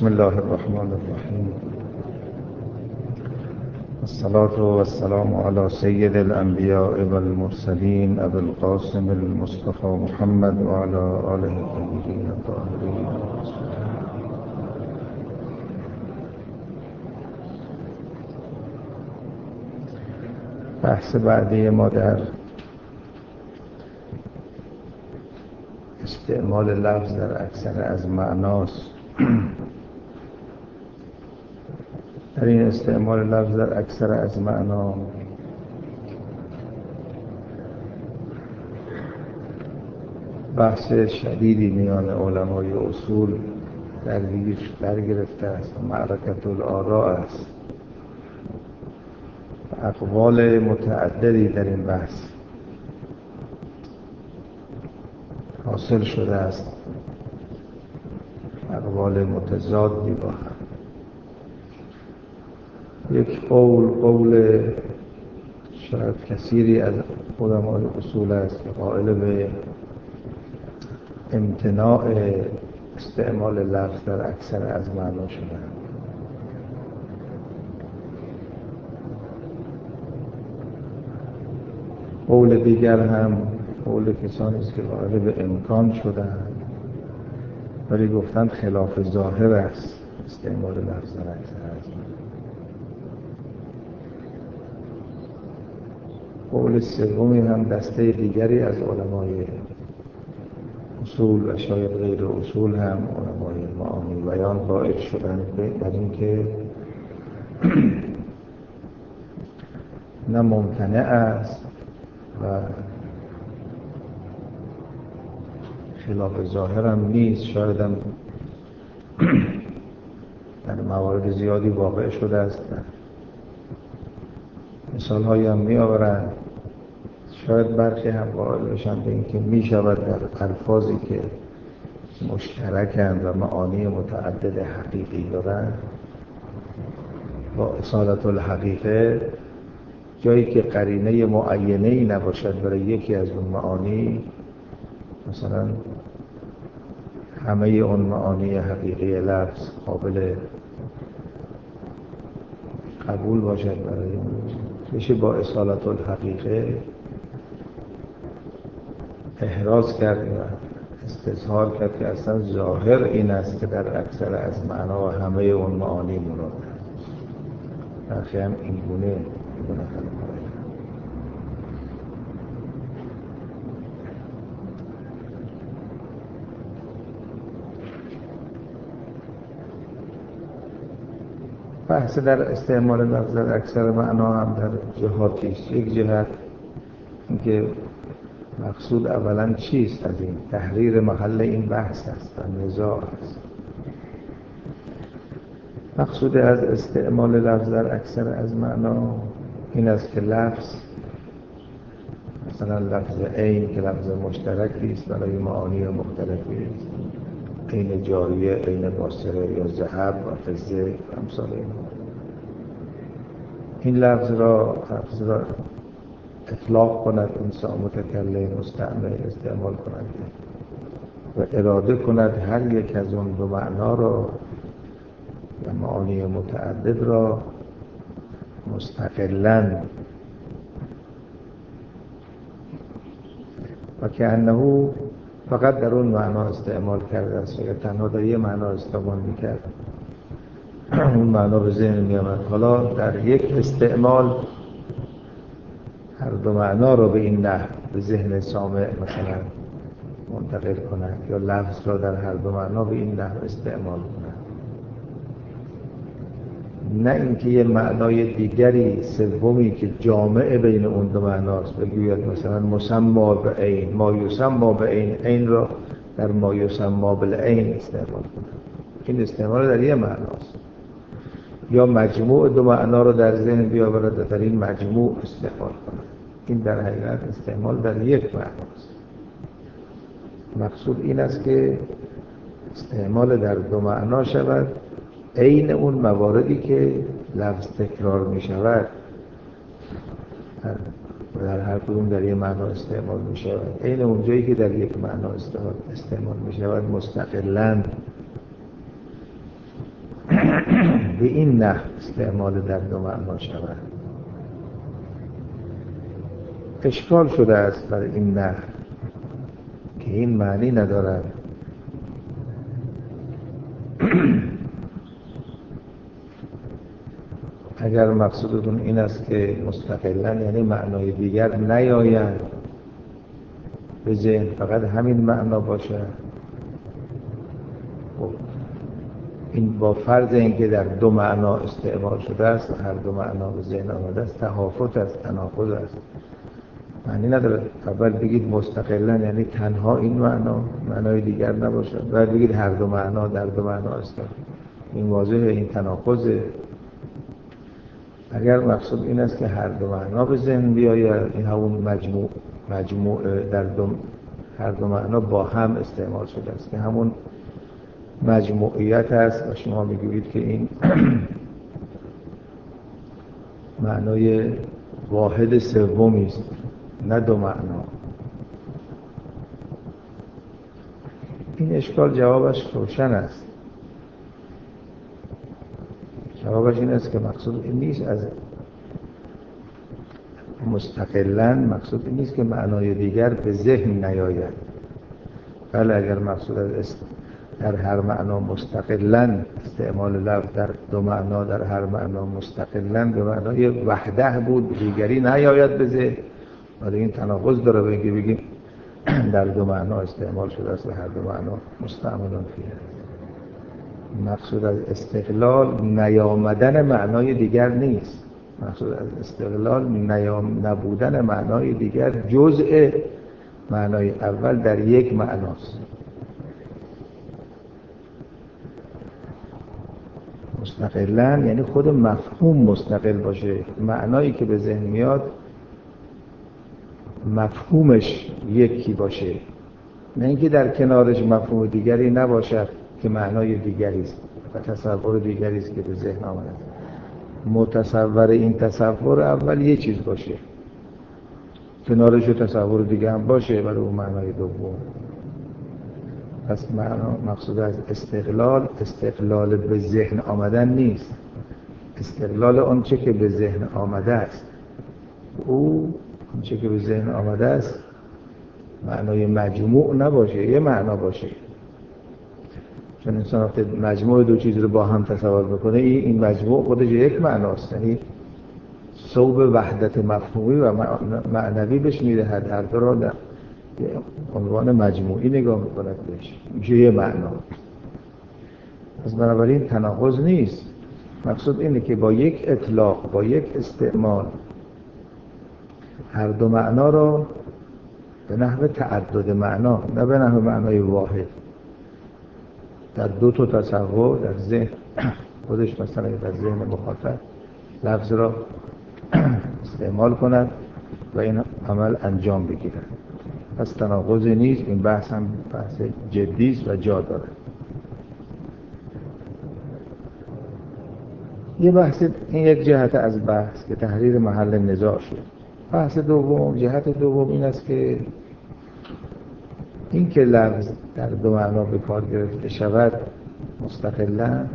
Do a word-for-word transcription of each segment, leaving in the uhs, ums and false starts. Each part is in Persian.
بسم الله الرحمن الرحیم. الصلاة والسلام على سید الانبیاء والمرسلین ابی القاسم المصطفى محمد وعلى آله الطیبین الطاهرین. بحث بعدی ما در استعمال لفظ در اکثر از معناست. در این استعمال لفظ در اکثر از معنا بحث شدیدی میان علمای اصول در در گرفته است و معرکة الآراء است. اقوال متعددی در این بحث حاصل شده است، اقوال متضادی با هم. یک قول قول شاید کثیری از علمای اصول است که قائل به امتناع استعمال لفظ در اکثر از معنا شدند. قول دیگر هم قول کسانی است که قائل به امکان شدند ولی گفتند خلاف ظاهر است استعمال لفظ در اکثر از معنا. قول سومی هم دسته دیگری از علمای اصول و شاید غیر اصول هم علمای معانی بیان قائل شدند بر اینکه نه ممتنع است و خلاف ظاهر هم نیست، شاید هم در موارد زیادی واقع شده است. مثال هایی هم می آورند. شاید برخی هم قائل بشن به اینکه می شود در الفاظی که مشترکند و معانی متعدد حقیقی دارند با اصالت الحقیقه، جایی که قرینه معینه‌ای نباشد برای یکی از اون معانی، مثلا همه اون معانی حقیقی لفظ قابل قبول باشد برای بشه با اصالت الحقیقه احراز کرد و استظهار کرد که اصلا ظاهر این است که در اکثر از معنا و همه اون معانی مراد است. برخی هم این گونه گونه بحث در استعمال لفظ در اکثر معنا هم در جهاتی است. یک جهت اینکه مقصود اولا چیست از این تحریر محل این بحث است و نزاع است. مقصود از استعمال لفظ در اکثر از معنا این است که لفظ، مثلا لفظ عین که لفظ مشترکی است برای معانی مختلفی است، عین جاریه، عین باصره یا ذهب و فضه و امثال این این لفظ را لفظ را اطلاق کند انسان متکلم مستعمل استعمال کند و اراده کند هر یک از اون دو معنا را و معانی متعدد را مستقلاً و که انه فقط در اون معنا استعمال کرده است یا تنها در یه معنا استعمال میکرد اون معنا به ذهن میامد. حالا در یک استعمال هر دو معنا رو به این نحو به ذهن سامع مثلا منتقل کند یا لفظ را در هر دو معنا به این نحو استعمال کند، نه اینکه یه معنای دیگری سومی که جامع بین اون دو معناست بگوید مثلا مسما به عین، ما یسما به عین، عین را در ما یسما بالعین استعمال کند. این استعمال در یه معناست. یا مجموع دو معنا رو در ذهن بیاورد و در این مجموع استعمال کند. این در حقیقت استعمال در یک معناست. مقصود این است که استعمال در دو معنا شود، عین اون مواردی که لفظ تکرار می شود در هر کدوم در یک معنا استعمال می شود، عین اون جایی که در یک معنا استعمال می شود مستقلاً به این نحو استعمال در دو معنا شود. اشکال شده است بر این نحو که این معنی ندارد. اگر مقصودتون این است که مستقلاً یعنی معنای دیگر نیاید به ذهن، فقط همین معنا باشد، خب این با فرض اینکه در دو معنا استعمال شده است و هر دو معنا به ذهن آمده است، تهافت است، تناقض است، معنی نداره. اول بگید مستقلاً یعنی تنها این معنا، معنای دیگر نباشد، بعد بگید هر دو معنا در دو معنا است. این واضحه، این تناقضه. اگر مقصود این است که هر دو معنا به ذهن بیاید، این همون مجموع مجموع در دو هر دو معنا با هم استعمال شده است که همون مجموعیت است و شما میگویید که این معنای واحد سومی است، نه دو معنا. این اشکال جوابش روشن است. جوابش این است که مقصود این نیست از مستقلاً، مقصود این نیست که معنای دیگر به ذهن نیاید. بله اگر مقصود از در هر معنا مستقلاً استعمال لفظ در دو معنا در هر معنا مستقلاً به معنای وحده بود، دیگری نیاید به ذهن، ولی این تناقض داره به اینکه بگیم در دو معنا استعمال شده است و هر دو معنا مستعملون فیه. مقصود از استقلال نیامدن معنای دیگر نیست. مقصود از استقلال نیام نبودن معنای دیگر جزء معنای اول در یک معناست. مستقلاً یعنی خود مفهوم مستقل باشه، معنایی که به ذهن میاد مفهومش یکی باشه، نه اینکه در کنارش مفهوم دیگری نباشد که معنای دیگری است و تصور دیگری است که به ذهن آمده. متصور این تصور اول یه چیز باشه، کنارش تصور دیگه هم باشه برای اون معنای دوم. پس معنا مقصود از استقلال استقلال به ذهن آمدن نیست، استقلال آنچه که به ذهن آمده است. او آنچه که به ذهن آمده است معنای مجموع نباشه، یه معنا باشه. چون انسان وقتی مجموع دو چیز رو با هم تصور میکنه، این مجموع خودش یک معناست، یعنی صوب وحدت مفهومی و معنوی بهش میدهد، هر دو را در عنوان مجموعی نگاه میکند بهش، میشه یه معنا. از بنابراین تناقض نیست. مقصود اینه که با یک اطلاق، با یک استعمال هر دو معنا را به نحو تعدد معنا، نه به نحو معنای واحد، در دو تا تصور در ذهن خودش، مثلا در ذهن مخاطب لفظ را استعمال کند و این عمل انجام بگیرد. پس تناقضی نیست. این بحث هم بحث جدی است و جا دارد. یه بحث، این یک جهت از بحث که تحریر محل نزاع شد. بحث دوم، جهت دوم این است که این که لفظ در دو معنا به کار گرفته شود مستقلاً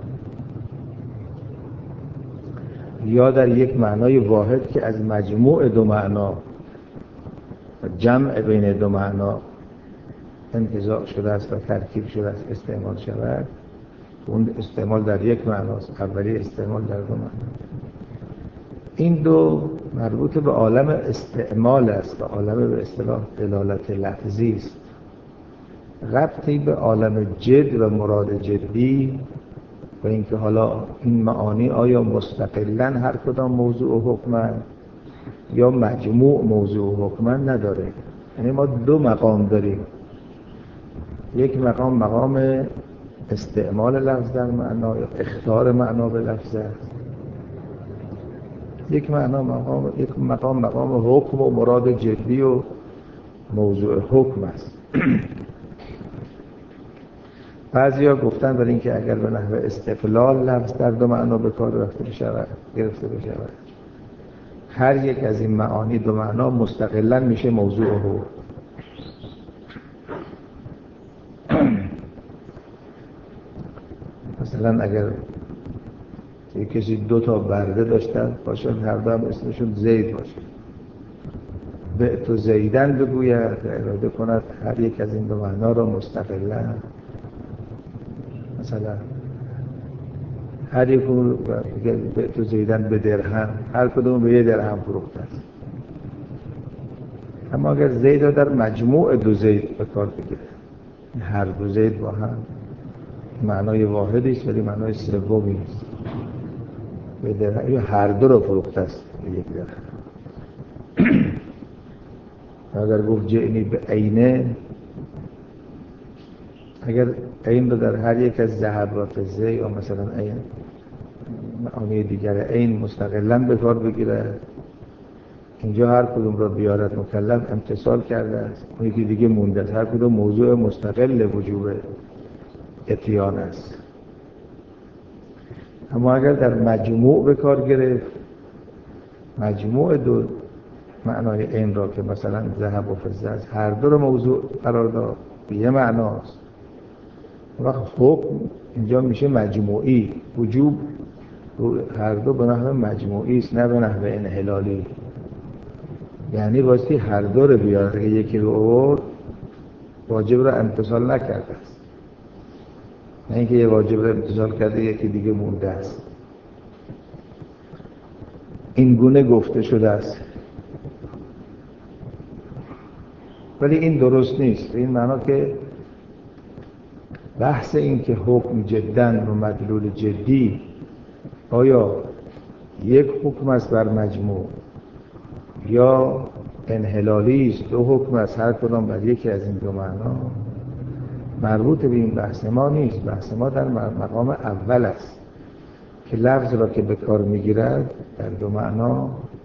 یا در یک معنای واحد که از مجموع دو معنا و جمع بین دو معنا انتزاع شده است و ترکیب شده است استعمال شود، اون استعمال در یک معناست، اولی استعمال در دو معنا. این دو مربوط به عالم استعمال است و عالم به اصطلاح دلالت لفظی است. ربطی به عالم جد و مراد جدی و اینکه حالا این معانی آیا مستقلاً هر کدام موضوع و حکمند یا مجموع موضوع و حکمند نداره. یعنی ما دو مقام داریم. یک مقام مقام استعمال لفظ در معنا یا اخطار معنا به لفظ است. یک معنا مقام یک مقام مقام حکم و مراد جدی و موضوع حکم است. بعضیا گفتن برای اینکه اگر به نحو استقلال لفظ در دو معنا به کار رفته بشود، گرفته بشود، هر یک از این معانی دو معنا مستقلاً میشه موضوع حکم. مثلا اگر یه کسی دو تا برده داشتن باشن هر دو هم اسمشون زید باشه، به تو زیدن بگوید اراده کند هر یک از این دو معنا را مستقلا. مثلا هر یک رو به تو زیدن به درهم، هر کدوم به یه درهم فروخته است. اما اگر زید رو در مجموع دو زید به کار بگیره، هر دو زید با هم معنای واحدی است ولی معنای سومی نیست. به درهم یا هر دو رو فروخته است به یک درهم. اگر گفت جئنی به عینه، اگر عین رو در هر یک از ذهب و فضه یا مثلا عین معانی دیگر عین مستقلاً به کار بگیره، اینجا هر کدوم را بیارد مکلف امتثال کرده است، اون یکی دیگه مونده است. هر کدوم موضوع مستقل وجوب اتیان است. اما اگر در مجموع به کار گرفت، مجموع دو معنای عین را که مثلا ذهب و فضه است، هر دو رو موضوع قرار داد، یه معناست، وقت حکم اینجا میشه مجموعی. وجوب هر دو به نحو مجموعی است نه به نحو انحلالی. یعنی واسه هر دو رو بیاره، اگه یکی رو آورد واجب رو امتثال نکرده است، نه اینکه یه واجب رو امتثال کرده یکی دیگه مونده است. این گونه گفته شده است، ولی این درست نیست. این معنا که بحث این که حکم جداً و مدلول جدی آیا یک حکم است بر مجموع یا انحلالی است، دو حکم است هر کدام بر یکی از این دو معنا، مربوط به این بحث ما نیست. بحث ما در مقام اول است که لفظ را که به کار میگیرد در دو معنا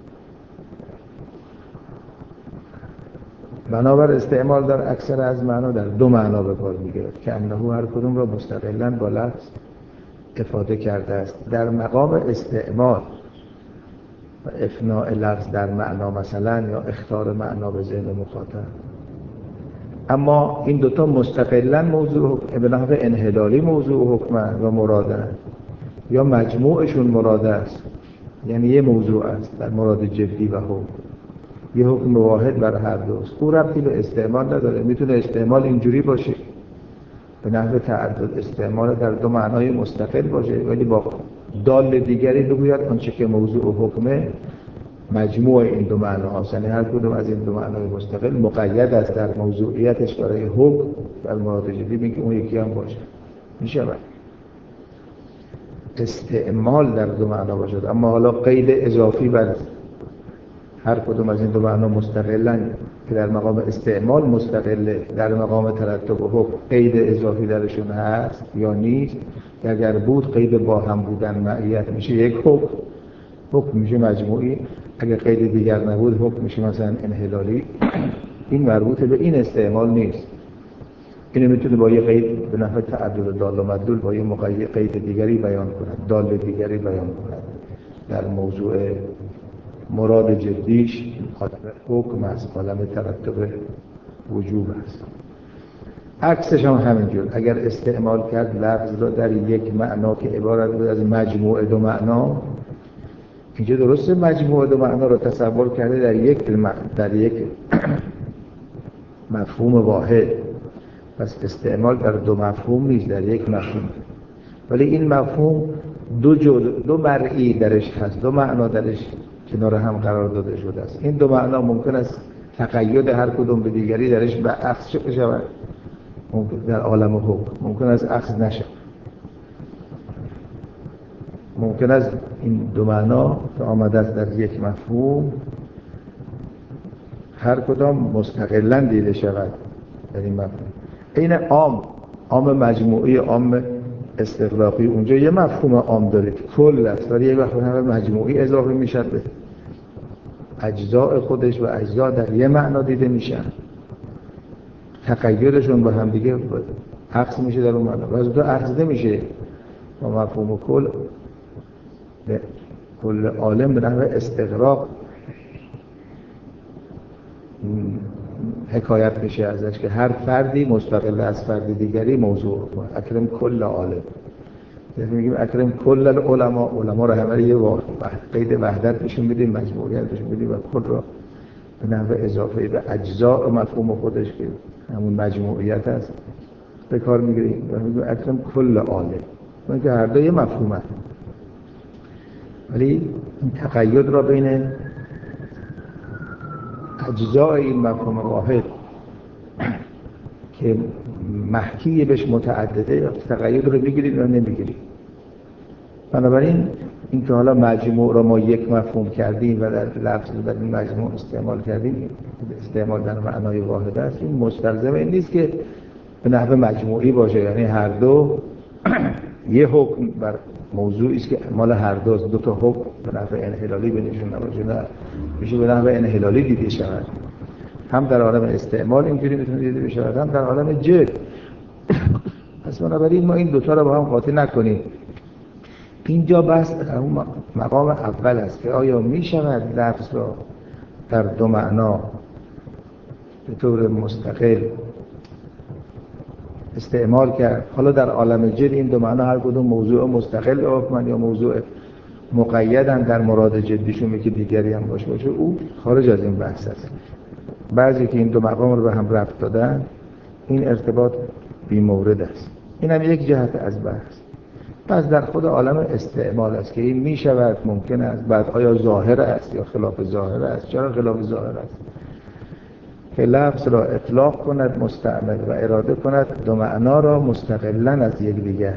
بنابر استعمال در اکثر از معنا در دو معنا به کار میگیرد که انه هر کدوم را مستقلاً با لفظ افاده کرده است. در مقام استعمال و افناء لفظ در معنا مثلا یا اخطار معنا به ذهن مخاطب، اما این دوتا مستقلاً موضوع به نحو انحلالی موضوع حکم و مراده یا مجموعشون مراده است، یعنی یه موضوع است در مراد جدی و حکم، یه حکم واحد بر هر دوست. او ربطی به استعمال نداره. میتونه استعمال اینجوری باشه به نحو تعدد، استعمال در دو معنای مستقل باشه ولی با دال دیگری بگوید آنچه که موضوع و حکمه مجموع این دو معنا هاست. یعنی هر کدوم از این دو معنای مستقل مقید است در موضوعیتش برای حکم در مراد جدی، میگه اون یکی هم باشه. میشه استعمال در دو معنا باشد، اما حالا قید اضافی بر هر کدوم از این دو معنا مستقلاً که در مقام استعمال مستقله، در مقام ترتب و حکم قید اضافی درشون هست یا نیست. اگر بود قید با هم بودن معیت میشه یک حکم، حکم میشه مجموعی. اگر قید دیگر نبود حکم میشه مثلا انحلالی. این مربوط به این استعمال نیست. اینو میتونه با یه قید به نحو تعدد دال و مدلول با یه مقید قید دیگری بیان کند، دال دیگری بیان کند در موضوع مراد جدیش حکم است، عالم ترتب وجوب است. عکسش هم همینجور. اگر استعمال کرد لفظ را در یک معنا که عبارت بود از مجموعه دو معنا، اینجا درسته مجموعه دو معنا را تصور کرده در یک در یک مفهوم واحد، پس استعمال در دو مفهوم نیست، در یک مفهوم. ولی این مفهوم دو جدا دو مرئی درش هست، دو معنا درش کنار هم قرار داده شده است. این دو معنا ممکن است تقید هر کدوم به دیگری درش به عکس شود، ممکن در عالم حکم ممکن است عکس نشود. ممکن است این دو معنا که آمده است در یک مفهوم هر کدام مستقلاً دیده شود در این مفهوم. این عام عام مجموعی عام استغراقی اونجا یه مفهوم عام داره کل است، ولی یه مفهوم مجموعی اضافه میشه به اجزاء خودش و اجزا در یه معنا دیده میشن، تقییدشون با هم دیگه عکس میشه در اون معنا و از دو عکس نمیشه با مفهوم کل به کل عالم به نحو استغراق حکایت میشه ازش که هر فردی مستقل از فرد دیگری موضوع اکرم کل عالم. یعنی میگیم اکرم کل العلماء، علما رو همه یه قید وحدت بهشون بدیم، مجموعیت بهشون بدیم و کل رو به نحو اضافه به اجزاء مفهوم خودش که همون مجموعیت هست به کار میگیریم و میگیم اکرم کل عالم. اون که هر دو یه مفهوم هست، ولی این تقید را بین اجزاء این مفهوم واحد که محکی بهش متعدده، تقید رو بگیرید و نمیگیرید. بنابراین این که حالا مجموع رو ما یک مفهوم کردیم و در لفظ در این مجموع استعمال کردیم، استعمال در معنای واحد است، این مستلزم این نیست که به نحو مجموعی باشه، یعنی هر دو یه حکم بر موضوعی است که مال هر دو دو تا حکم به نحو انحلالی بینشون نباشه، نه میشه به نحو انحلالی دیده شود. هم در عالم استعمال اینجوری میتونه دیده بشه، هم در عالم جد. پس بنابراین ما این دوتا رو با هم قاطی نکنیم. اینجا بس اون مقام اول است که آیا میشود لفظ را در دو معنا به طور مستقل استعمال کرد. حالا در عالم جد این دو معنا هر کدوم موضوع مستقل حکمن یا موضوع مقیدن در مراد جدیشون که دیگری هم باشه باشه او خارج از این بحث است. بعضی که این دو مقام رو به هم ربط دادن این ارتباط بی مورد است. این هم یک جهت از بحث. پس در خود عالم استعمال است که این می شود ممکن است بعد آیا ظاهر است یا خلاف ظاهر است. چرا خلاف ظاهر است؟ که لفظ را اطلاق کند مستعمل و اراده کند دو معنا را مستقلاً از یکدیگر،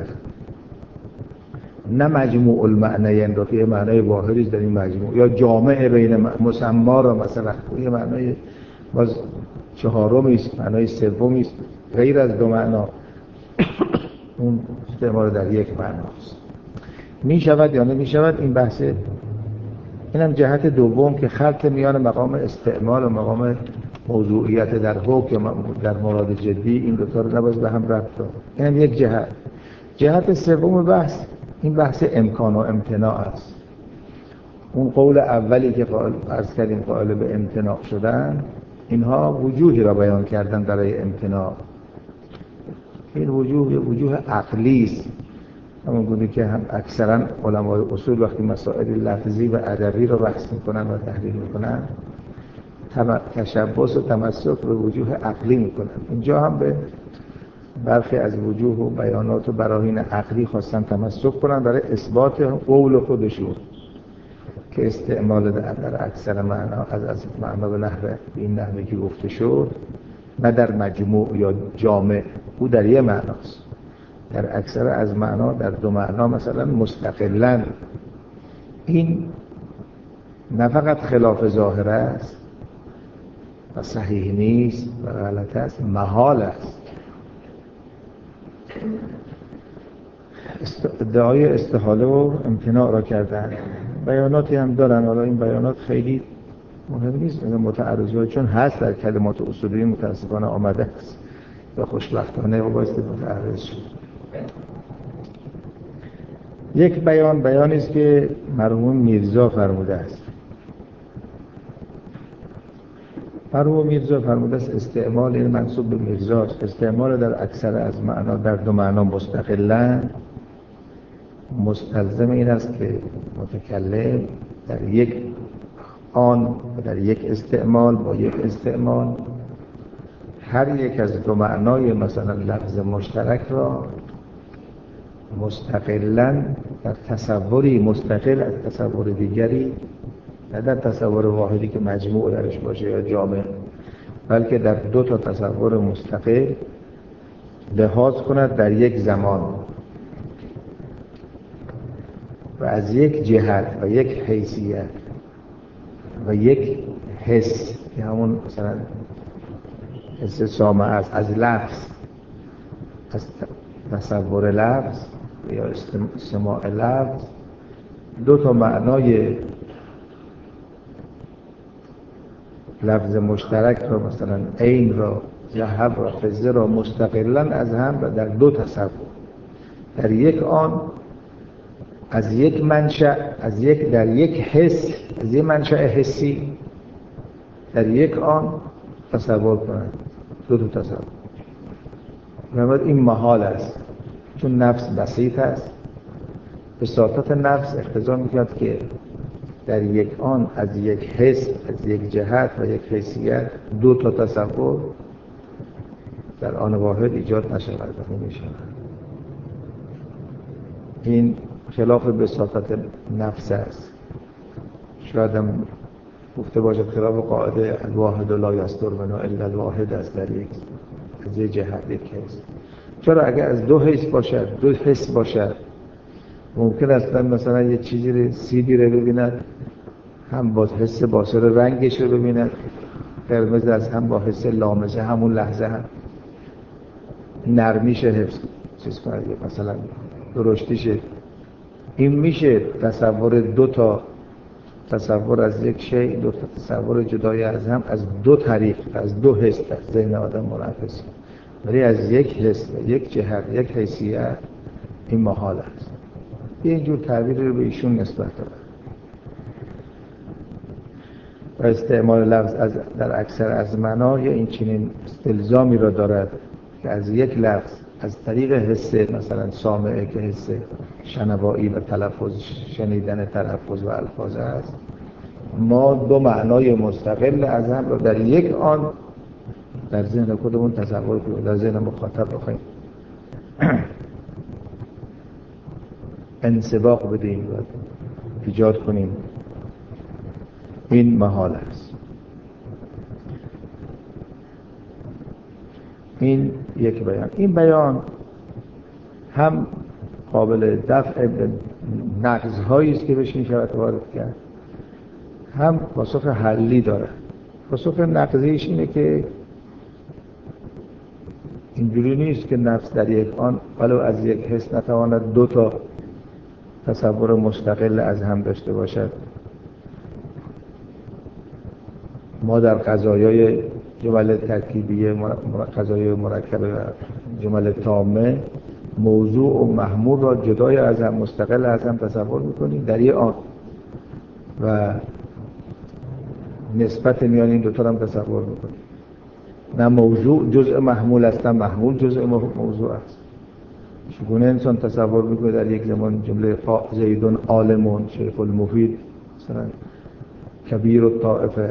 نه مجموع المعنیین را که معنای واحدی در این مجموع، یا جامع بین مسما را مثلا یه معنای باز چهارمی است، معنای سومی است غیر از دو معنا، اون استعمال در یک معناست. می شود یا نمی شود این بحثه. اینم جهت دوم که خلط میان مقام استعمال و مقام موضوعیت در حکم در مراد جدی این دو تا رو نباید به هم ربط داد. اینم یک جهت. جهت سوم بحث این بحث امکان و امتناع است. اون قول اولی که قائل عرض کردیم قائل به امتناع شدن، اینها وجوهی را بیان کردن برای امتناع. این وجوه یه وجوه عقلی است، همون گونه که هم اکثرا علمای اصول وقتی مسائل لفظی و ادبی را بحث میکنن و تحلیل میکنن تشبث و تمسک به وجوه عقلی میکنن. اینجا هم به برخی از وجوه و بیانات و براهین عقلی خواستن تمسک کنن برای اثبات قول خودشون که استعمال در اکثر معنا از از معنا به نحو این نحوی که گفته شد، نه در مجموع یا جامع، او در یه معناست. در اکثر از معنا در دو معنا مثلا مستقلاً. این نه فقط خلاف ظاهر است و صحیح نیست و غلط است، محال است. ادعای استحاله و امتناع را کردن. بیاناتی هم دارن، حالا این بیانات خیلی مهم نیست متعرضی، چون هست در کلمات اصولی متاسفانه آمده است و خوشبختانه و باید متعرض شد. یک بیان بیانی است که مرحوم میرزا فرموده است. مرحوم میرزا فرموده است استعمال این منسوب به میرزا است، استعمال در اکثر از معنا در دو معنا مستقلاً مستلزم این است که متکلم در یک آن و در یک استعمال با یک استعمال هر یک از دو معنای مثلا لفظ مشترک را مستقلاً در تصوری مستقل از تصور دیگری، نه در تصور واحدی که مجموع درش باشه یا جامع، بلکه در دو تا تصور مستقل لحاظ کند در یک زمان و از یک جهت و یک حیثیت و یک حس که همون مثلا حس سامع است، از لفظ، از تصور لفظ یا سماع لفظ دو تا معنای لفظ مشترک را مثلا عین را ذهب را فضه را مستقلاً از هم و در دو تصور در یک آن از یک منشأ از یک در یک حس از یک منشأ حسی در یک آن تصور کنند، دو تا تصور. این محال است چون نفس بسیط است بساطت نفس اقتضا می‌کند که در یک آن از یک حس، از یک جهت و یک حیثیت دو تا تصور در آن واحد ایجاد نشود و نمی‌شود. این خلاف بساطت نفس است. شاید هم گفته باشه خلاف قاعده الواحد لا یصدر منه الا الواحد است، در یک از یک جهت یک حس. چرا اگر از دو حس باشد، دو حس باشد، ممکن است مثلا یه چیزی رو سیدی رو ببیند، هم با حس باصر رنگش رو ببیند قرمز است، هم با حس لامسه همون لحظه هم نرمیش حفظ چیز کنه، مثلا درشتیشه. این میشه تصور دو تا تصور از یک شی، دو تا تصور جدای از هم از دو طریق، از دو حس در ذهن آدم منعکس، ولی از یک حس، یک جهت، یک حیثیت این محال است. اینجور تعبیر رو به ایشون نسبت داره و استعمال لفظ از در اکثر از منای این چنین استلزامی را دارد که از یک لفظ از طریق حس مثلا سامعه که حس شنوایی و تلفظ، شنیدن تلفظ و الفاظ است، ما دو معنای مستقل از هم را در یک آن در ذهن خودمون تصور کنیم، در ذهن مخاطب بخوایم انسباق بدیم و ایجاد کنیم. این محال است. این یک بیان. این بیان هم قابل دفع نقض‌هایی است که بهش می‌شود وارد کرد، هم پاسخ حلی داره. پاسخ نقضیش اینه که اینجوری نیست که نفس در یک آن ولو از یک حس نتواند دو تا تصور مستقل از هم داشته باشد. ما در قضایای جمل ترکیبیه، قضایای مرکبه و جمل تامه موضوع و محمول را جدای از هم، مستقل از هم تصور میکنیم در یک آن و نسبت میان این دو تا هم تصور میکنیم. نه موضوع جزء محمول است، نه محمول جزء موضوع است. چگونه انسان تصور میکنه در یک زمان جمله زیدون عالمون شیخ المفید مثلا کبیر الطائفه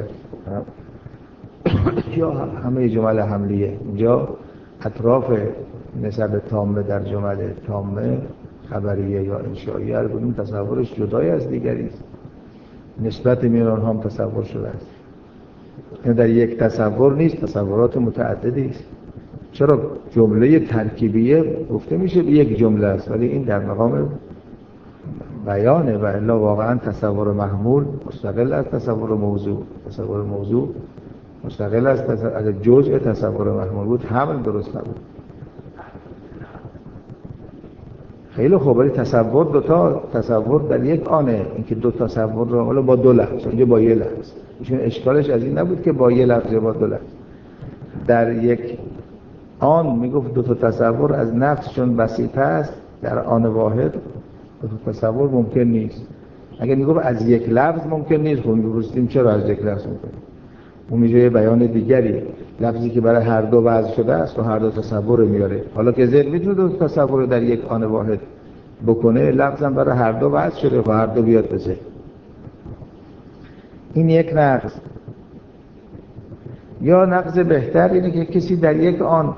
یا همه جمل حملیه، اینجا اطراف نسب تامه در جمل تامه خبریه یا انشائیه رو بودیم تصورش جدای از دیگری است، نسبت میان آنها هم تصور شده است. این در یک تصور نیست، تصورات متعددی است. چرا جمله ترکیبیه گفته میشه یک جمله است، ولی این در مقام بیانه و الا واقعا تصور محمول مستقل از تصور موضوع، تصور موضوع مستقل از تصور، اگر جزء تصور محمول بود حمل درست نبود. خیلی خوب، ولی تصور دو تا تصور در یک آنه، اینکه دو تصور رو حالا با دو لفظ، اینجا با یک لفظ، چون اشکالش از این نبود که با یک لفظ با دو لفظ، در یک آن میگفت دو تا تصور از نفس چون بسیطه است در آن واحد دو تا تصور ممکن نیست. اگر میگفت از یک لفظ ممکن نیست، خب میگفتیم چرا از یک لفظ ممکن؟ اون میشه بیان دیگری، لفظی که برای هر دو وضع شده است و هر دو تصور میاره. حالا که ذهن میتونه دو تصور در یک آن واحد بکنه، لفظم برای هر دو وضع شده و هر دو بیاد به ذهن. این یک نقض. یا نقض بهتر اینه که کسی در یک آن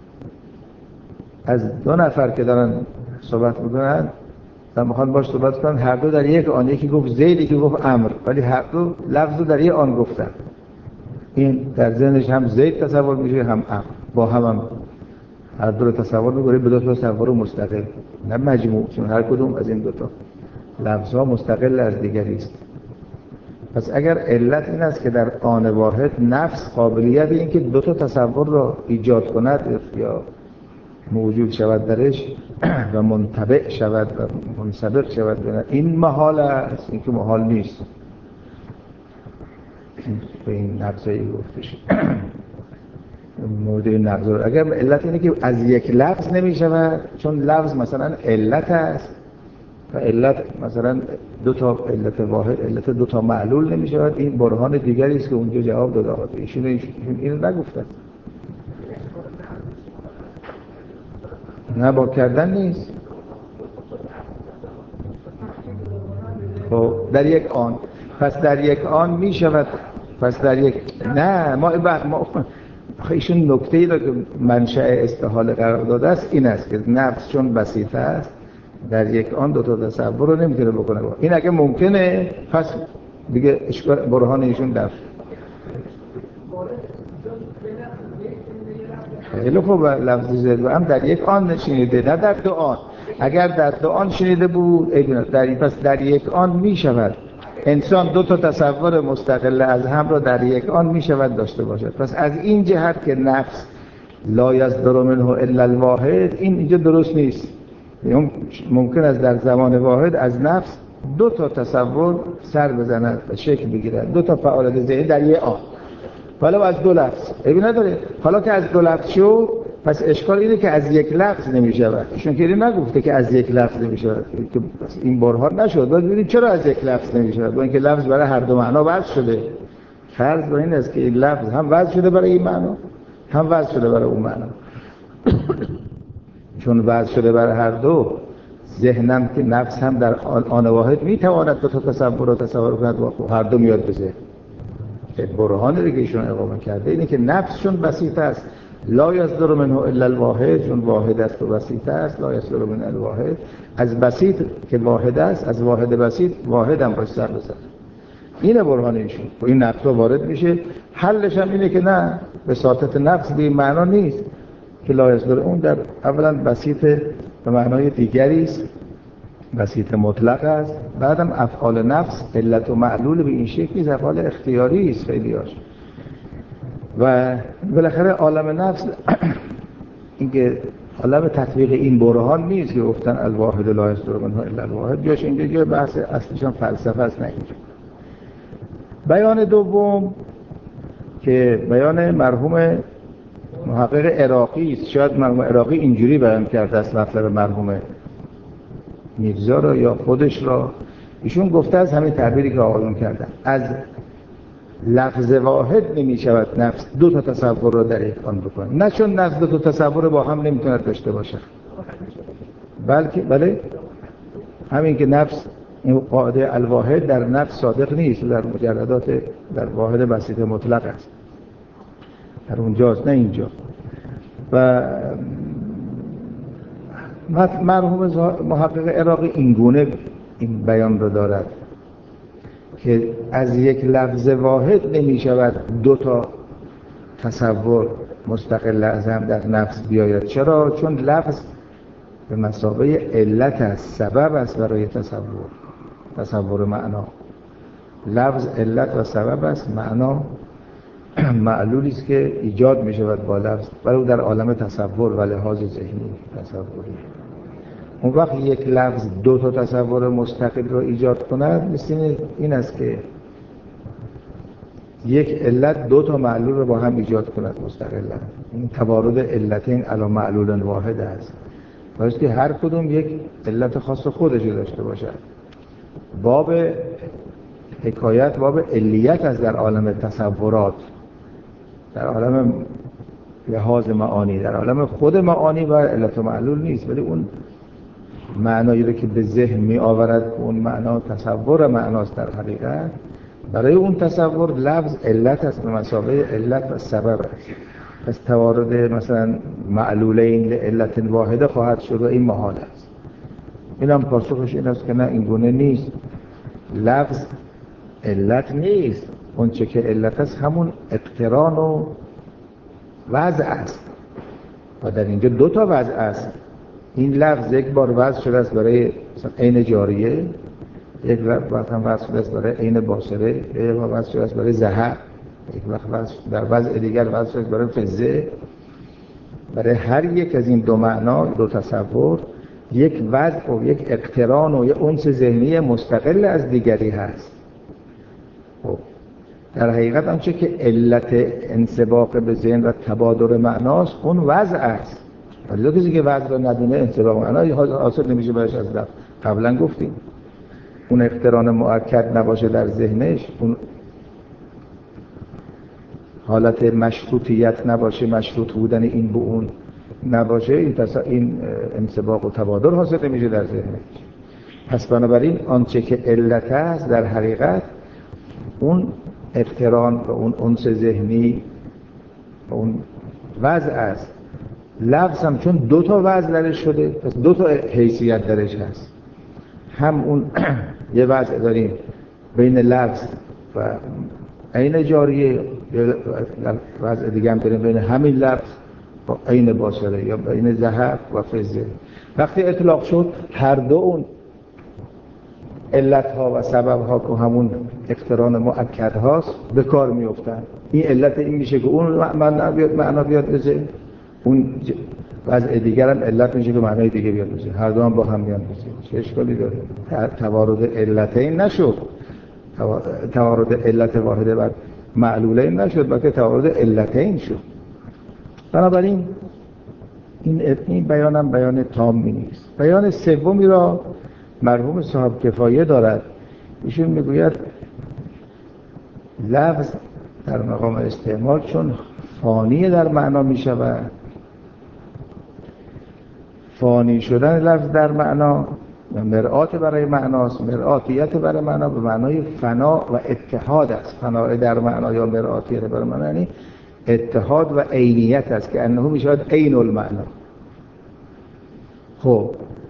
از دو نفر که دارن صحبت میکنن و میخوان باش صحبت کنن، هر دو در یک آن، یکی گفت زید یکی گفت امر، ولی هر دو لفظ رو در یک آن گفتن. این در ذهنش هم زید تصور میشه هم امر، با هم هم هر دو رو تصور میکنه به دو تا تصور مستقل، نه مجموع، چون هر کدوم از این دو تا لفظها مستقل از دیگری است. پس اگر علت این است که در آن واحد نفس قابلیت این که دو تا تصور را ایجاد کند یا موجود شود درش و منطبع شود و منسبق شود، این محال است، این که محال نیست. به این نقضایی گفته شد مورد این نقض. اگر علت اینه که از یک لفظ نمی شود، چون لفظ مثلا علت است و علت مثلا دو تا علت واحد، علت دو تا معلول نمی شود، این برهان دیگری است که اونجا جواب داده. ایشون اینو نگفتن. نه با کردن نیست. خب در یک آن، پس در یک آن می شود، پس در یک نه ما ما ایشون نکته‌ای را که منشأ استحاله قرار داده است این است که نفس چون بسیط است در یک آن دو تا تصور رو نمیتونه بکنه. این اگه ممکنه پس دیگه اشکال برهان ایشون در خیلی خوب. لفظ زد هم در یک آن نشینیده نه در دو آن. اگر در دو آن شنیده بود ایدونه در این، پس در یک آن می شود انسان دو تا تصور مستقل از هم را در یک آن می شود داشته باشد. پس از این جهت که نفس لا یصدر منه الا الواحد، این اینجا درست نیست. ممکن است در زمان واحد از نفس دو تا تصور سر بزند و شکل بگیرد، دو تا فعالیت ذهنی در یک آن، حالا از دو لفظ عیبی نداره. حالا که از دو لفظ شد پس اشکال اینه که از یک لفظ نمیشود. چون که این نگفته که از یک لفظ نمیشود، این برهان نشد. باید ببینید چرا از یک لفظ نمیشود. با اینکه لفظ برای هر دو معنا وضع شده. فرض بر این است که این لفظ هم وضع شده برای این معنا هم وضع شده برای اون معنا. چون وضع شده برای هر دو، ذهنم که نفس هم در آن واحد میتواند دو تا تصور رو تصور کند و هر دو میاد به ذهن. برهان دیگه ایشون اقامه کرده اینه که نفس چون بسیط است لا یصدر منه الا الواحد، چون واحد است و بسیط است لا یصدر منه الواحد، از بسیط که واحد است، از واحد بسیط واحد هم باش سر بزن. اینه برهان ایشون. و این نقطه وارد میشه. حلش هم اینه که نه، بساطت نفس به این معنا نیست که لا یصدر، اون در اولا بسیط به معنای دیگری است، بسیط مطلق است. بعدم افعال نفس علت و معلول به این شکلی افعال اختیاری است خیلیاش. و بالاخره عالم نفس اینکه عالم تطبیق این برهان نیست که گفتن الواحد لا یصدر منه الا الواحد، بیاش اینجا یه بحث اصلیشان فلسفه است. نه اینجا بیان دوم که بیان مرحوم محقق عراقی است. شاید مرحوم عراقی اینجوری بیان کرده است مطلب مرحوم میرزا را یا خودش را. ایشون گفته از همین تعبیری که آقایون کردن، از لفظ واحد نمی شود نفس دو تا تصور را در یک آن بکنه. نه چون نفس دو تا تصور با هم نمیتونه داشته باشه، بلکه بله همین که نفس این قاعده الواحد در نفس صادق نیست، در مجردات در واحد بسیط مطلق است، در اونجاست نه اینجا. و مرحوم محقق عراقی اینگونه این بیان رو دارد که از یک لفظ واحد نمی شود دو تا تصور مستقل از هم در نفس بیاید. چرا؟ چون لفظ به مثابه علت است، سبب است برای تصور، تصور معنا. لفظ علت و سبب است، معنا معلولی است که ایجاد می شود با لفظ، ولی در عالم تصور و لحاظ ذهنی تصوری. اون وقت یک لفظ دو تا تصور مستقل رو ایجاد کند مثل این است که یک علت دو تا معلول رو با هم ایجاد کند مستقلا. این توارد علتین علی معلول واحد است، واسه که هر کدوم یک علت خاص خودش داشته باشد. باب حکایت باب علیت از در عالم تصورات، در عالم لحاظ معانی، در عالم خود معانی و علت و معلول نیست، ولی اون معنایی رو که به ذهن می آورد اون معنا تصور معناست. در حقیقت برای اون تصور لفظ علت است، به مثابه علت و سبب است. پس توارد مثلا معلولین لعلت واحده خواهد شد و این محال است. این هم پاسخش این است که نه، این گونه نیست. لفظ علت نیست، اون چه که علت است همون اقتران و وضع است و در اینجا دو تا وضع است. این لفظ یک بار وضع شده است برای عین جاریه، یک وقت هم وضع شده است برای عین باصره، یک وقت وضع شده است برای زهر، یک وقت در وضع دیگر وضع شده است برای فزه. برای هر یک از این دو معنا، دو تصور، یک وضع و یک اقتران و یک انس ذهنی مستقل از دیگری هست. خب در حقیقت آنچه که علت انسباق به ذهن و تبادر معناست اون وضع است. ولی کسی که وضع رو ندونه انسباق معنی حاصل نمیشه برش از دفت. قبلا گفتیم اون اقتران مؤکد نباشه در ذهنش، اون حالت مشروطیت نباشه، مشروط بودن این به اون نباشه، این, تص... این انسباق و تبادر حاصل نمیشه در ذهنش. پس بنابراین آنچه که علت است در حقیقت اون اقتران و اون انس ذهنی و اون وضع است. لفظ هم چون دو تا وضع درش شده پس دو تا حیثیت درش هست. هم اون یه وضع داریم بین لفظ و عین جاریه، وضع دیگه هم داریم بین همین لفظ با عین باصره یا بین ذهب و فضه. وقتی اطلاق شد هر دو اون علت ها و سبب ها که همون اقتران مؤکد هاست به کار می افتن. این علت این میشه که اون معنا بیاد معنا بیاد بزه، اون وضع دیگر هم علت میشه که معنای دیگه بیاد بزه، هر دو هم با هم میان بزه. چه اشکالی داره؟ توارد علتین نشد، توارد علت واحده بر معلولین نشد، بلکه توارد علتین شد. بنابراین این این بیانم بیان تامی نیست. بیان سومی را مرحوم صاحب کفایه دارد. ایشون میگوید لفظ در مقام استعمال چون فانی در معنا میشود، فانی شدن لفظ در معنا و مرآت برای معناست، مرآتیت برای معنا به معنای فنا و اتحاد است. فنا در معنا یا مرآتیت برای معنا یعنی اتحاد و عینیت است که انه میشود عین المعنا. خب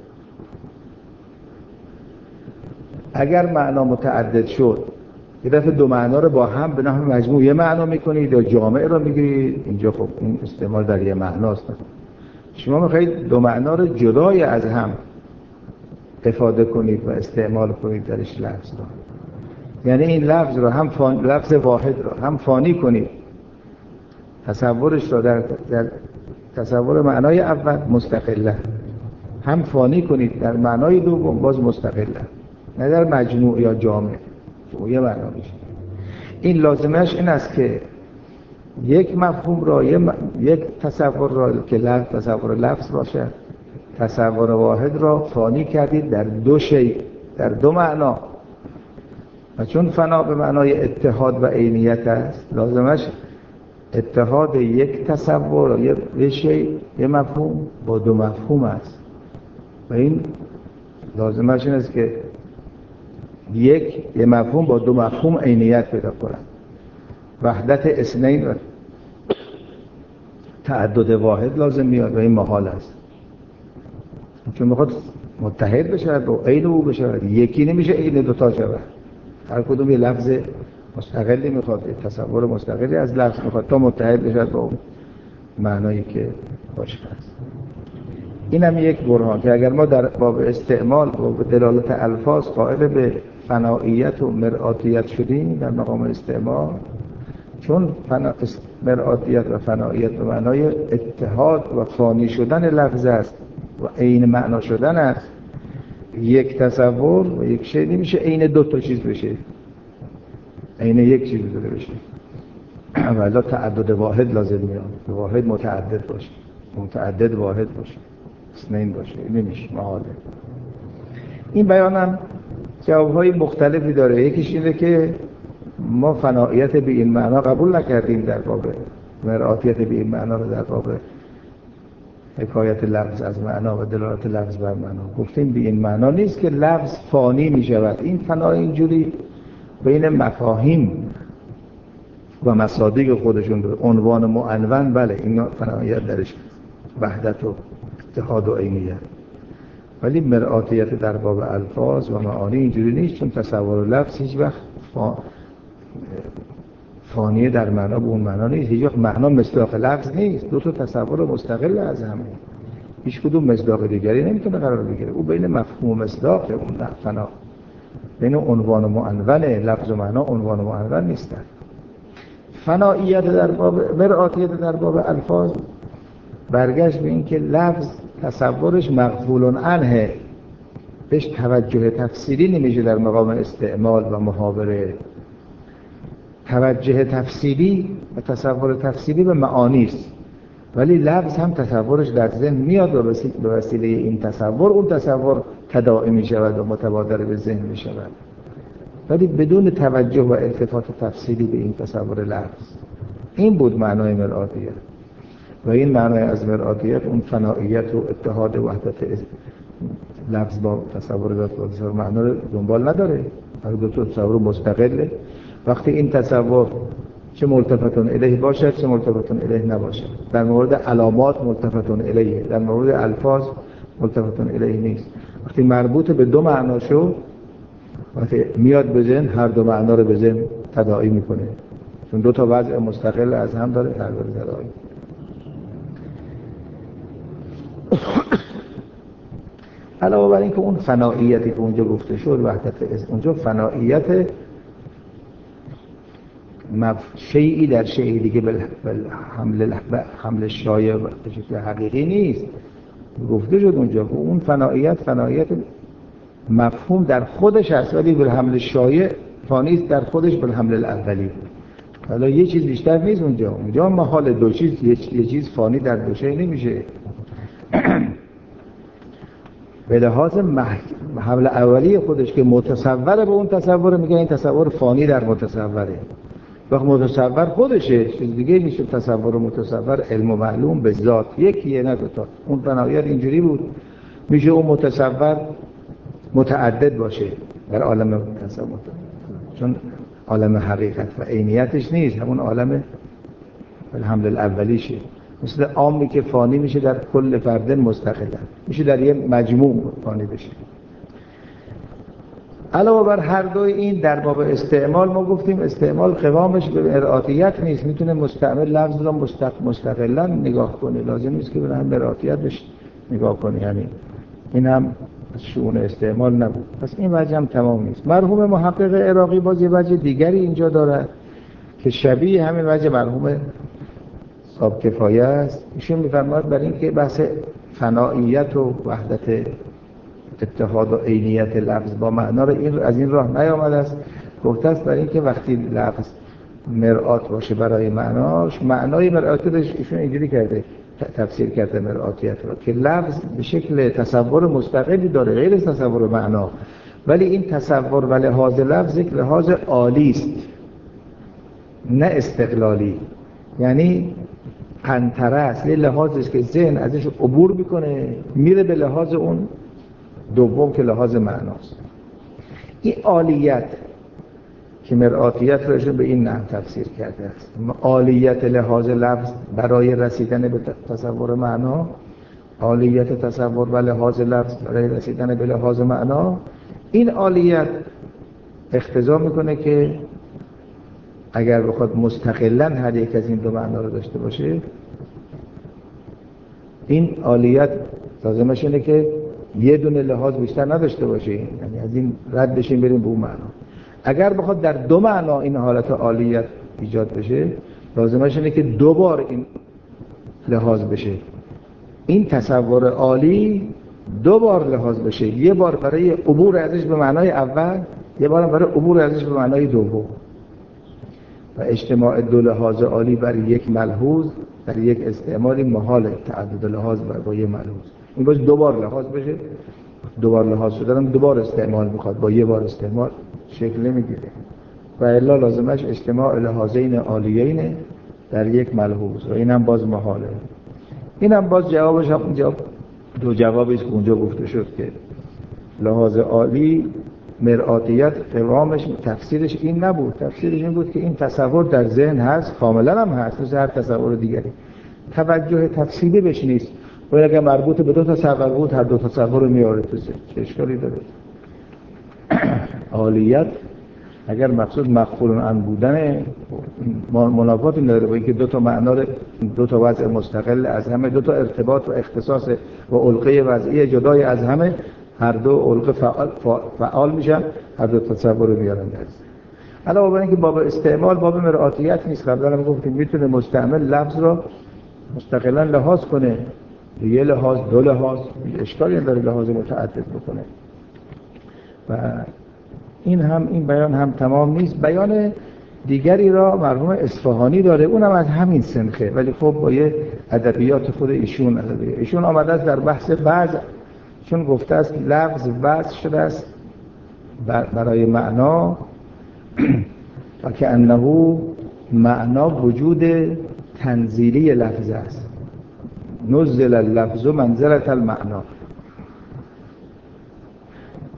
اگر معنا متعدد شد یه دفعه دو معنا رو با هم به نحو مجموع یه معنا میکنید یا جامع رو میگیرید، اینجا خب این استعمال در یه معناست. شما میخواید دو معنا رو جدای از هم افاده کنید و استعمال کنید درش لفظ رو، یعنی این لفظ رو هم فان... لفظ واحد رو هم فانی کنید، تصورش رو در, در تصور معنای اول مستقله، هم فانی کنید در معنای دوم باز مستقله، نه در مجموع یا جامع که یه معنا میشه. این لازمش این است که یک مفهوم را م... یک تصور را که لفظ تصور لفظ باشه، تصور واحد را فانی کردید در دو شی، در دو معنا، و چون فنا به معنای اتحاد و عینیت است لازمش اتحاد یک تصور یا یک شی یک مفهوم با دو مفهوم است و این لازمش این است که یک یک مفهوم با دو مفهوم عینیت پیدا کنند. وحدت اثنین و تعدد واحد لازم میاد و این محال است، چون میخواد متحد بشه با عین او بشه، یکی نمیشه عین دو تا شود. هر کدوم یه لفظ مستقلی میخواد، تصور مستقلی از لفظ میخواد تا متحد بشه با معنایی که باشه است. این هم یک برهان که اگر ما در باب استعمال و دلالت الفاظ قائل به فنائیت و مرآتیت شدیم در مقام استعمال، چون فنا... مرآتیت و فنائیت به معنای اتحاد و فانی شدن لفظ است و عین معنا شدن است، یک تصور و یک شی نمیشه عین دو تا چیز بشه، عین یک چیز بشه، ولی تعدد واحد لازم میاد، واحد متعدد باشه، متعدد واحد باشه، اثنین باشه، نمیشه، محاله. این بیانم جوابهای مختلفی داره. یکیش اینه که ما فنائیت به این معنا قبول نکردیم در باب مرآتیت به این معنا رو در باب حکایت لفظ از معنا و دلالت لفظ بر معنا گفتیم به این معنا نیست که لفظ فانی می شود. این فنا اینجوری بین مفاهیم و مصادیق خودشون داره، عنوان معنون، بله این فناییت درش وحدت و اتحاد و عینیت، ولی مرآتیت در باب الفاظ و معانی اینجوری نیست، چون تصور لفظ هیچ وقت فا... فانیه در معنا به اون معنا نیست، هیچ وقت معنا مصداق لفظ نیست، دو تا تصور مستقل از هم، هیچ کدوم مصداق دیگری نمیتونه قرار بگیره. او بین مفهوم و مصداق اون فنا، بین عنوان و معنون لفظ و معنا عنوان و معنون نیستن. فنائیت در باب مرآتیت در باب الفاظ برگشت به این که لفظ تصورش مغفول عنه، بهش توجه تفسیری نمیشه در مقام استعمال و محاوره. توجه تفسیری و تصور تفسیری به معانی است، ولی لفظ هم تصورش در ذهن میاد و به وسیله این تصور اون تصور تداعی می شود و متبادر به ذهن می شود، ولی بدون توجه و التفات تفسیری به این تصور لفظ. این بود معنای مرآتیت و این معنای از مرآتیت اون فنائیت و اتحاد و وحدت لفظ با تصور ذات با تصور معنا رو دنبال نداره، هر دو تا تصور مستقله. وقتی این تصور چه ملتفتون الیه باشد چه ملتفتون الیه نباشد، در مورد علامات ملتفتون الیه، در مورد الفاظ ملتفتون الیه نیست. وقتی مربوط به دو معنا شو، وقتی میاد به ذهن هر دو معنا رو به ذهن تداعی میکنه، چون دو تا وضع مستقل از هم داره هر دو تداعی. علاوه بر این که اون فنائیتی که اونجا گفته شد، وحدت اونجا فنائیت شیئی در شیئی دیگه به حمل حمل شایع به شکل حقیقی نیست. گفته شد اونجا که اون فنائیت فنائیت مفهوم در خودش هست، ولی به حمل شایع فانی است در خودش به حمل الاولی. حالا یه چیز بیشتر نیست اونجا. اونجا محال دو چیز یه چیز فانی در دو شی نمیشه. به لحاظ حمل اولی خودش که متصوره به اون تصور، میگه این تصور فانی در متصوره. وقت متصور خودشه، چیز دیگه نیست. تصور متصور علم و معلوم به ذات یکیه، نه دوتا. اون فنایت اینجوری بود، میشه اون متصور متعدد باشه در عالم تصور، چون عالم حقیقت و عینیتش نیست، همون عالم الحمد الاولیشه. مثل عامی که فانی میشه در کل فردن مستقلا، میشه در یه مجموع فانی بشه. علاوه بر هر دوی این در باب استعمال ما گفتیم استعمال قوامش به مرآتیت نیست، میتونه مستعمل لفظ رو مستق... مستقلا نگاه کنه، لازم نیست که به هم مرآتیت بشه نگاه کنه. یعنی این هم شؤون استعمال نبود. پس این وجه هم تمام نیست. مرحوم محقق عراقی باز یه وجه دیگری اینجا داره که شبیه همین وجه مرحوم صاحب کفایه است. ایشون می‌فرماید برای اینکه بحث فنائیت و وحدت اتحاد و عینیت لفظ با معنا رو این از این راه نیامده است، گفته است برای اینکه وقتی لفظ مرآت باشه برای معناش، معنای مرآتیتش ایشون اینجوری کرده تفسیر کرده مرآتیت رو که لفظ به شکل تصور مستقلی داره غیر از تصور معنا، ولی این تصور و لحاظ لفظ یک لحاظ عالی است نه استقلالی. یعنی قنطره است، یه لحاظی است که ذهن ازش عبور میکنه میره به لحاظ اون دوم که لحاظ معناست. این عالیت که مرآتیت رو به این نحو تفسیر کرده است، عالیت لحاظ لفظ برای رسیدن به تصور معنا، عالیت تصور و لحاظ لفظ برای رسیدن به لحاظ معنا. این عالیت اقتضا میکنه که اگر بخواد مستقلاً هر یک از این دو معنا رو داشته باشه، این عالیت لازمش اینه که یه دونه لحاظ بیشتر نداشته باشه، یعنی از این رد بشیم بریم به اون معنا. اگر بخواد در دو معنا این حالت عالیت ایجاد بشه، لازمش اینه که دو بار این لحاظ بشه. این تصور عالی دو بار لحاظ بشه، یه بار برای عبور ازش به معنای اول، یه بار برای عبور ازش به معنای دوم. و اجتماع دو لحاظ عالی بر یک ملحوظ در یک استعمالی محال تعدد لحاظ با یک ملحوظ. این باید دو بار لحاظ بشه، دو بار لحاظ شدن دو بار استعمال میخواد، با یه بار استعمال شکل نمیگیره. و الا لازمش اجتماع لحاظین عالیین در یک ملحوظ و اینم باز محاله. اینم باز جوابش هم جواب دو جوابی است که اونجا گفته شد که لحاظ عالی مرآتیت قوامش تفسیرش این نبود، تفسیرش این بود که این تصور در ذهن هست، کاملا هم هست مثل هر تصور دیگری، توجه تفصیلی بهش نیست. و اگر مربوط به دو تصور بود هر دو تصور رو میاره تو ذهن، چه اشکالی داره؟ عالیت اگر مقصود مغفور عن بودن منافاتی نداره با اینکه دو تا معنا دو تا وضع مستقل از همه، دو تا ارتباط و اختصاص و علقه وضعی جدای از همه، هر دو علقه فعال, فعال میشن، هر دو تصور رو میارن درست. علاوه بر اینکه باب استعمال باب مرآتیت نیست، قبلا هم گفتیم میتونه مستعمل لفظ رو مستقلا لحاظ کنه، یه لحاظ دو لحاظ، اشکالی نداره لحاظ متعدد بکنه. و این هم این بیان هم تمام نیست. بیان دیگری را مرحوم اصفهانی داره، اونم از همین سنخه، ولی خب با یه ادبیات خود ایشون ادبیات. ایشون آمده است در بحث وضع، چون گفته است لفظ وضع شده است برای معنا و که انه معنا وجود تنزیلی لفظ است، نزل اللفظ منزلة المعنا.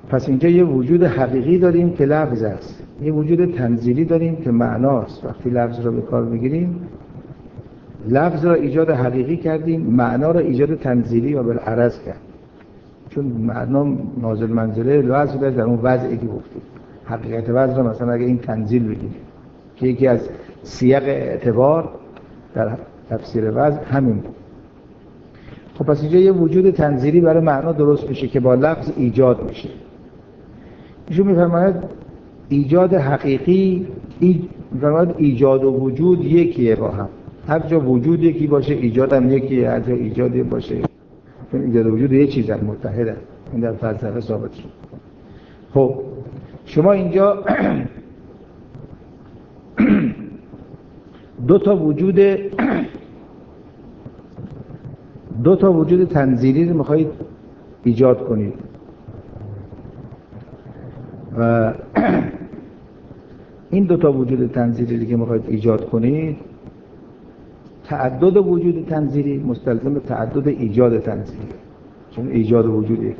پس اینجا یه وجود حقیقی داریم که لفظ است، یه وجود تنزیلی داریم که معناست. وقتی لفظ رو به کار میگیریم، لفظ را ایجاد حقیقی کردیم، معنا را ایجاد تنزیلی و بالعرض کردیم. چون معنا نازل منزله لفظ در اون وضعی که گفتیم. حقیقت وضع را مثلا اگه این تنزیل بگیریم که یکی از سیاق اعتبار در تفسیر وضع همین بود. خب پس اینجا یه وجود تنزیلی برای معنا درست میشه که با لفظ ایجاد میشه. ایشون میفرماید ایجاد حقیقی ای... میفرماید ایجاد و وجود یکیه با هم. هر جا وجود یکی باشه ایجاد هم یکیه، هر جا ایجاد باشه. چون ایجاد و وجود یه چیز هم متحده. این در فلسفه ثابت شد. خب شما اینجا دو تا وجود دو تا وجود تنزیلی رو میخواید ایجاد کنید و این دو تا وجود تنزیلی که میخواید ایجاد کنید، تعدد وجود تنزیلی مستلزم تعدد ایجاد تنزیلی، چون ایجاد وجود یکی.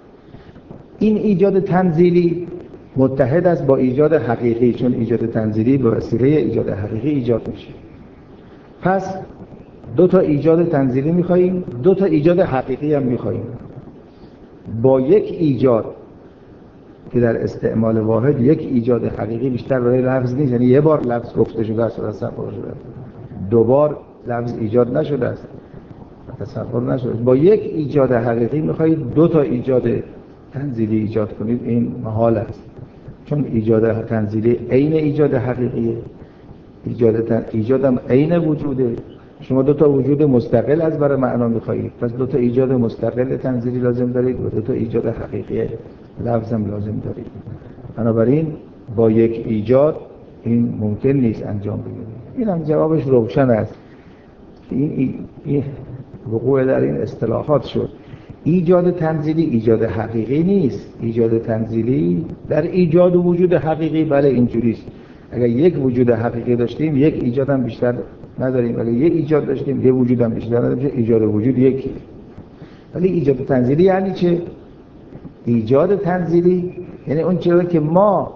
این ایجاد تنزیلی متحد است با ایجاد حقیقی، چون ایجاد تنزیلی به وسیله ایجاد حقیقی ایجاد میشه. پس دو تا ایجاد تنزیلی میخواییم، دو تا ایجاد حقیقی هم میخواییم. با یک ایجاد که در استعمال واحد یک ایجاد حقیقی بیشتر برای لفظ نیست، یعنی یه بار لفظ گفته شده است و تصور شده است، دو بار لفظ ایجاد نشده است و تصور نشده است. با یک ایجاد حقیقی میخوایید دو تا ایجاد تنزیلی ایجاد کنید، این محال است، چون ایجاد تنزیلی عین ایجاد حقیقیه، ایجاد تن... ایجادم عین وجوده. شما دو تا وجود مستقل از برای معنا میخواهید، پس دو تا ایجاد مستقل تنزیلی لازم دارید و دو تا ایجاد حقیقی لفظ هم لازم دارید. بنابراین با یک ایجاد این ممکن نیست انجام بگیرید. این هم جوابش روشن است. این این وقوع در این اصطلاحات شد. ایجاد تنزیلی ایجاد حقیقی نیست. ایجاد تنزیلی در ایجاد و وجود حقیقی بله اینجوریست. اگر یک وجود حقیقی داشتیم یک ایجاد هم بیشتر نداریم، اگر یک ایجاد داشتیم یک وجود هم بیشتر نداریم، ایجاد و وجود یکی. ولی ایجاد تنزیلی یعنی چه؟ ایجاد تنزیلی یعنی اون چیزی که ما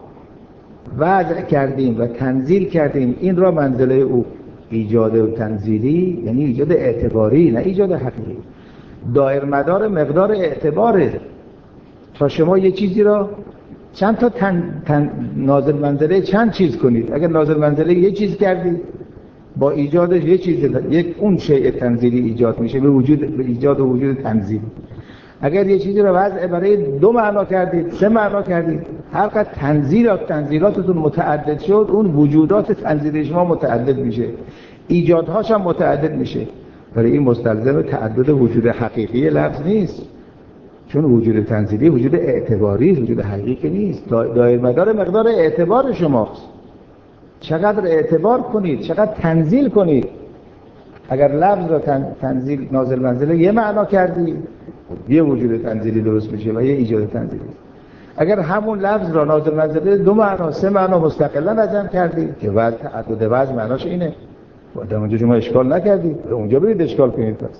وضع کردیم و تنزیل کردیم این را منزله او. ایجاد تنزیلی یعنی ایجاد اعتباری، نه ایجاد حقیقی. دایر مدار مقدار اعتباره. تا شما یه چیزی را چند تا تن، تن، نازل منزله چند چیز کنید. اگر نازل منزله یه چیز کردید با ایجادش یه چیز یک اون شیء تنزیلی ایجاد میشه به وجود به ایجاد و وجود تنزیلی. اگر یه چیزی رو وضع برای دو معنا کردید، سه معنا کردید، هر قدر تنزیلات تنزیلاتتون متعدد شد اون وجودات تنزیلی شما متعدد میشه، ایجادهاش هم متعدد میشه. برای این مستلزم تعدد وجود حقیقی لفظ نیست، چون وجود تنزیلی وجود اعتباری، وجود حقیقی نیست. دایر مدار مقدار اعتبار شماست. چقدر اعتبار کنید، چقدر تنزیل کنید. اگر لفظ را تن، تنزیل نازل منزله یه معنا کردید یه وجود تنزیلی درست میشه و یه ایجاد تنزیلی. اگر همون لفظ را نازل منزله دو معنا سه معنا مستقلا نظم کردید که وضع تعدد وضع معناش اینه، در اونجا شما اشکال نکردید، اونجا برید اشکال کنید. پس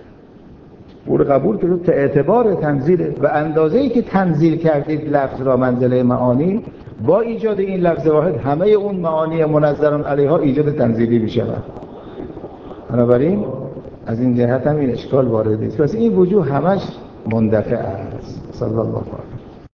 پور قبول کنید که اعتبار تنزیله و اندازه‌ای که تنزیل کردید لفظ را منزله معانی، با ایجاد این لفظ واحد همه اون معانی منظران علیها ایجاد تنزیلی میشود. بنابراین از این جهت هم این اشکال وارد نیست. پس این وجوه همش مندفع است. صلی الله علیه و